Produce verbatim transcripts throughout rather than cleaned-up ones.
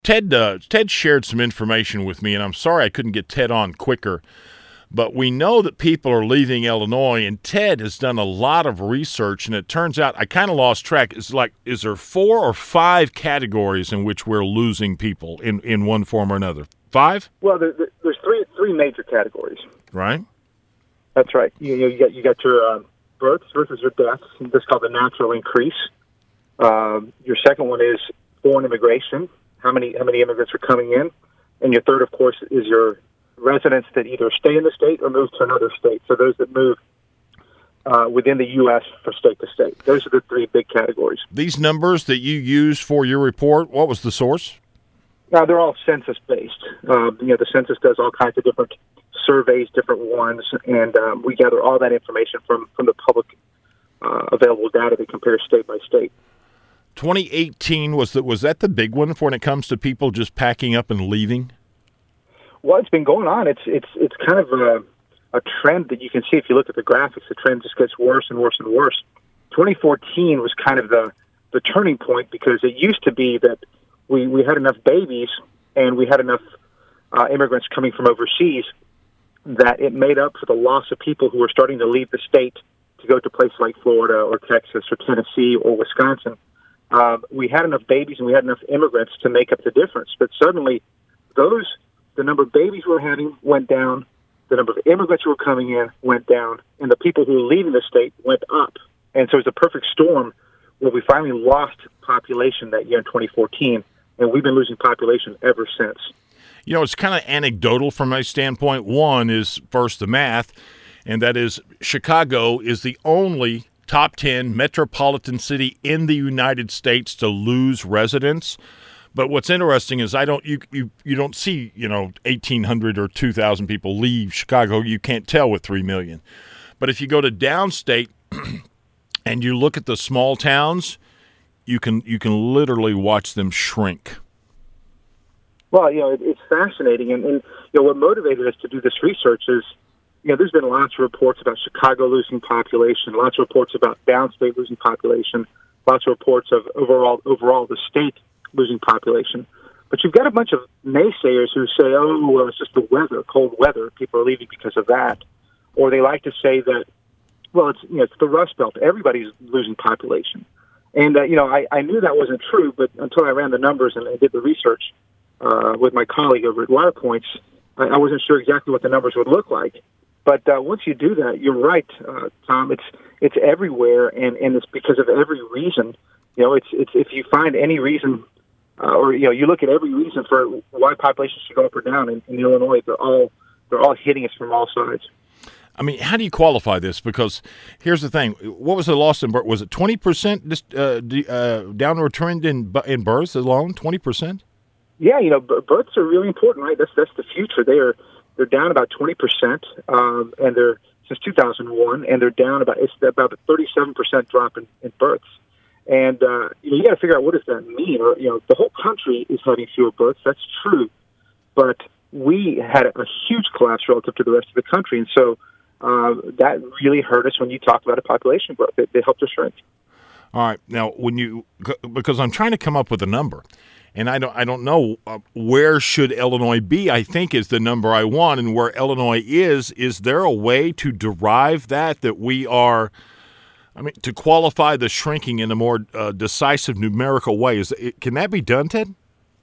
Ted uh, Ted shared some information with me, and I'm sorry I couldn't get Ted on quicker. But we know that people are leaving Illinois, and Ted has done a lot of research, and it turns out I kind of lost track. It's like, is there four or five categories in which we're losing people in, in one form or another? Five? Well, there, there's three three major categories. Right. That's right. You, you, got you got your um, births versus your deaths. This is called the natural increase. Um, your second one is foreign immigration. How many how many immigrants are coming in? And your third, of course, is your residents that either stay in the state or move to another state. So those that move uh, within the U S from state to state. Those are the three big categories. These numbers that you use for your report, what was the source? Now, they're all census-based. Um, you know, the census does all kinds of different surveys, different ones, and um, we gather all that information from, from the public uh, available data that compares state by state. twenty eighteen, was that, was that the big one when it comes to people just packing up and leaving? Well, it's been going on. It's it's it's kind of a, a trend that you can see if you look at the graphics. The trend just gets worse and worse and worse. twenty fourteen was kind of the, the turning point because it used to be that we, we had enough babies and we had enough uh, immigrants coming from overseas that it made up for the loss of people who were starting to leave the state to go to places like Florida or Texas or Tennessee or Wisconsin. Uh, we had enough babies and we had enough immigrants to make up the difference. But suddenly, those the number of babies we were having went down, the number of immigrants who were coming in went down, and the people who were leaving the state went up. And so it was a perfect storm where we finally lost population that year in twenty fourteen, and we've been losing population ever since. You know, it's kind of anecdotal from my standpoint. One is, first, the math, and that is Chicago is the only top ten metropolitan city in the United States to lose residents. But what's interesting is I don't you you, you don't see, you know, eighteen hundred or two thousand people leave Chicago. You can't tell with three million. But if you go to downstate and you look at the small towns, you can you can literally watch them shrink. Well, you know, it, it's fascinating, and, and you know what motivated us to do this research is, you know, there's been lots of reports about Chicago losing population, lots of reports about downstate losing population, lots of reports of overall overall the state losing population. But you've got a bunch of naysayers who say, oh, well, it's just the weather, cold weather. People are leaving because of that. Or they like to say that, well, it's you know it's the Rust Belt. Everybody's losing population. And, uh, you know, I, I knew that wasn't true, but until I ran the numbers and I did the research uh, with my colleague over at Waterpoints, I, I wasn't sure exactly what the numbers would look like. But uh, once you do that, you're right, uh, Tom. It's it's everywhere, and, and it's because of every reason. You know, it's it's if you find any reason, uh, or you know, you look at every reason for why population should go up or down in, in Illinois. They're all they're all hitting us from all sides. I mean, how do you qualify this? Because here's the thing: what was the loss in birth? Was it twenty percent uh, uh, downward trend in in births alone? Twenty percent? Yeah, you know, births are really important, right? That's that's the future. They are. They're down about twenty percent, um, and they're since two thousand one, and they're down about it's about a thirty-seven percent drop in, in births. And uh, you know, you got to figure out what does that mean. Or you know, the whole country is having fewer births. That's true, but we had a huge collapse relative to the rest of the country, and so uh, that really hurt us when you talk about a population growth. It, it helped us shrink. All right, now when you because I'm trying to come up with a number. And I don't, I don't know uh, where should Illinois be, I think, is the number I want. And where Illinois is, is there a way to derive that, that we are, I mean, to qualify the shrinking in a more uh, decisive numerical way? Is it, can that be done, Ted?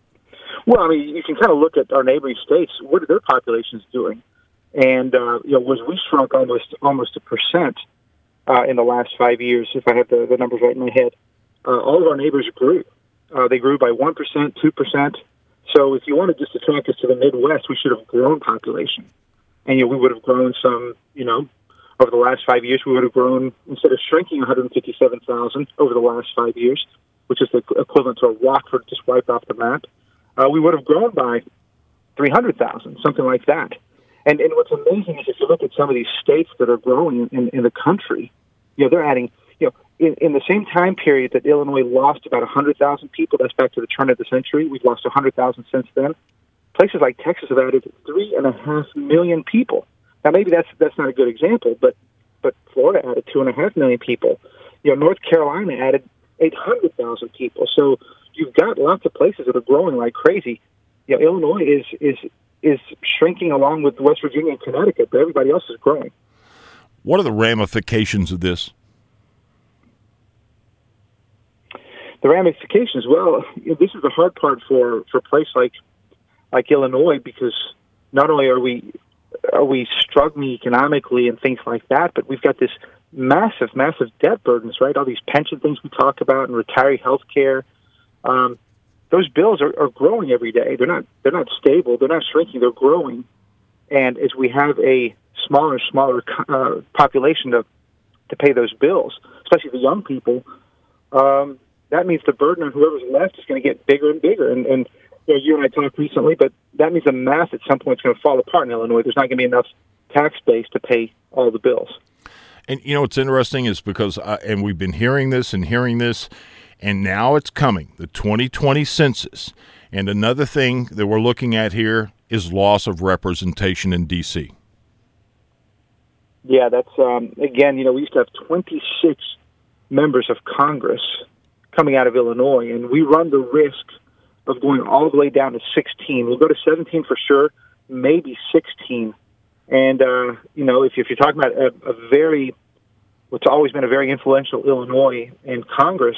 Well, I mean, you can kind of look at our neighboring states. What are their populations doing? And, uh, you know, was we shrunk almost almost a percent uh, in the last five years, if I have the, the numbers right in my head. Uh, all of our neighbors grew. Uh, they grew by one percent, two percent. So if you wanted just to track us to the Midwest, we should have grown population. And, you know, we would have grown some, you know, over the last five years, we would have grown, instead of shrinking one hundred fifty-seven thousand over the last five years, which is the equivalent to a Rockford just wiped off the map, uh, we would have grown by three hundred thousand, something like that. And, and what's amazing is if you look at some of these states that are growing in, in the country, you know, they're adding, you know, In, in the same time period that Illinois lost about one hundred thousand people, that's back to the turn of the century, we've lost one hundred thousand since then. Places like Texas have added three and a half million people. Now, maybe that's that's not a good example, but but Florida added two and a half million people. You know, North Carolina added eight hundred thousand people. So you've got lots of places that are growing like crazy. You know, Illinois is is is shrinking along with West Virginia and Connecticut, but everybody else is growing. What are the ramifications of this? The ramifications, well, you know, this is the hard part for, for a place like like Illinois, because not only are we are we struggling economically and things like that, but we've got this massive, massive debt burdens, right? All these pension things we talk about and retiree health care. Um, those bills are, are growing every day. They're not they're not stable. They're not shrinking. They're growing. And as we have a smaller and smaller uh, population to to pay those bills, especially the young people, um, that means the burden on whoever's left is going to get bigger and bigger. And, and you know, you and I talked recently, but that means the math at some point is going to fall apart in Illinois. There's not going to be enough tax base to pay all the bills. And, you know, what's interesting is because, I, and we've been hearing this and hearing this, and now it's coming, the twenty twenty census. And another thing that we're looking at here is loss of representation in D C. Yeah, that's, um, again, you know, we used to have twenty-six members of Congress coming out of Illinois, and we run the risk of going all the way down to sixteen. We'll go to seventeen for sure, maybe sixteen. And, uh, you know, if, if you're talking about a, a very, what's always been a very influential Illinois in Congress,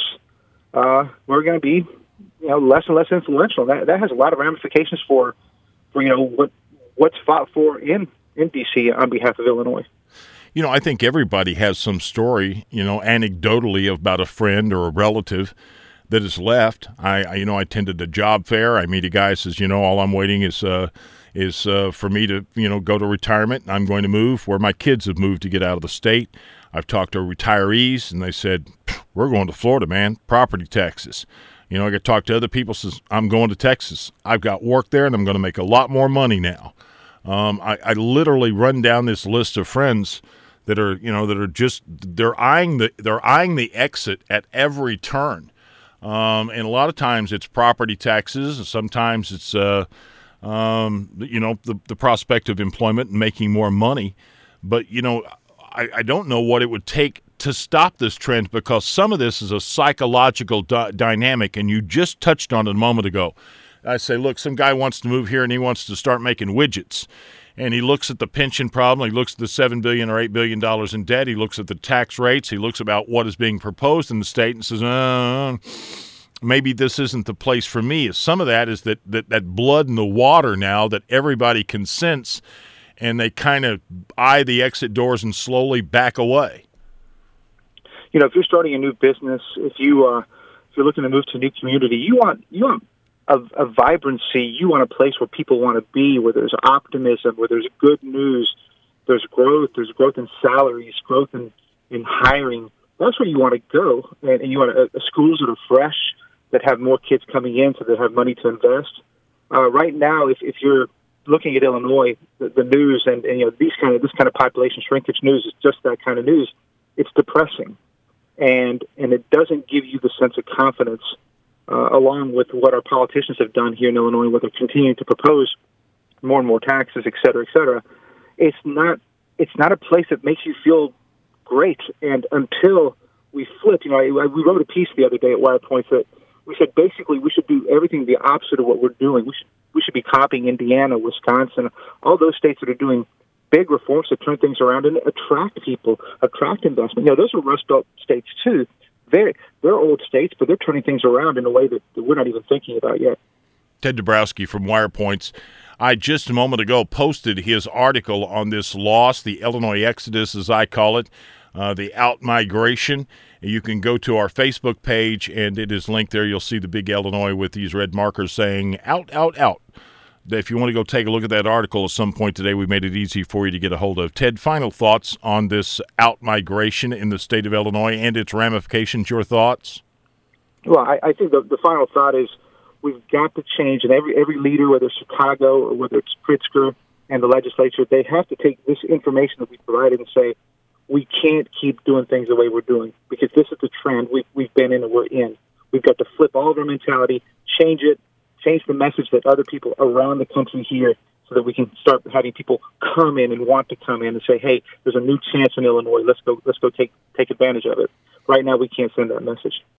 uh, we're going to be, you know, less and less influential. That that has a lot of ramifications for, for you know, what what's fought for in, in D C on behalf of Illinois. You know, I think everybody has some story, you know, anecdotally about a friend or a relative that has left. I, I you know, I attended a job fair. I meet a guy who says, you know, all I'm waiting is uh, is uh, for me to, you know, go to retirement. I'm going to move where my kids have moved to get out of the state. I've talked to retirees, and they said, we're going to Florida, man, property taxes. You know, I got talked to other people, says, I'm going to Texas. I've got work there, and I'm going to make a lot more money now. Um, I, I literally run down this list of friends that are, you know, that are just they're eyeing the they're eyeing the exit at every turn, um, and a lot of times it's property taxes, and sometimes it's, uh, um, you know, the the prospect of employment and making more money. But you know, I, I don't know what it would take to stop this trend, because some of this is a psychological di- dynamic, and you just touched on it a moment ago. I say, look, some guy wants to move here and he wants to start making widgets. And he looks at the pension problem. He looks at the seven billion dollars or eight billion dollars in debt. He looks at the tax rates. He looks about what is being proposed in the state and says, uh, maybe this isn't the place for me. Some of that is that, that, that blood in the water now that everybody can sense, and they kind of eye the exit doors and slowly back away. You know, if you're starting a new business, if you uh, if you're looking to move to a new community, you want you want a, a vibrancy. You want a place where people want to be, where there's optimism, where there's good news, there's growth, there's growth in salaries, growth in, in hiring. That's where you want to go, and, and you want a, a schools that are fresh, that have more kids coming in, so they have money to invest. Uh, right now, if if you're looking at Illinois, the, the news and, and you know these kind of this kind of population shrinkage news is just that kind of news. It's depressing. And and it doesn't give you the sense of confidence, uh, along with what our politicians have done here in Illinois, where they're continuing to propose more and more taxes, et cetera, et cetera. It's not it's not a place that makes you feel great. And until we flip, you know, I, I, we wrote a piece the other day at Wire Points that we said basically we should do everything the opposite of what we're doing. We should we should be copying Indiana, Wisconsin, all those states that are doing big reforms to turn things around and attract people, attract investment. You know, those are Rust Belt states too. They're, they're old states, but they're turning things around in a way that, that we're not even thinking about yet. Ted Dabrowski from Wire Points. I just a moment ago posted his article on this loss, the Illinois Exodus, as I call it, uh, the out-migration. You can go to our Facebook page, and it is linked there. You'll see the big Illinois with these red markers saying, out, out, out. If you want to go take a look at that article at some point today, we made it easy for you to get a hold of. Ted, final thoughts on this out-migration in the state of Illinois and its ramifications, your thoughts? Well, I, I think the, the final thought is we've got to change, and every every leader, whether it's Chicago or whether it's Pritzker and the legislature, they have to take this information that we provided and say, we can't keep doing things the way we're doing, because this is the trend we've, we've been in and we're in. We've got to flip all of our mentality, change it, change the message that other people around the country hear, so that we can start having people come in and want to come in and say, hey, there's a new chance in Illinois. Let's go, let's go take, take advantage of it. Right now, we can't send that message.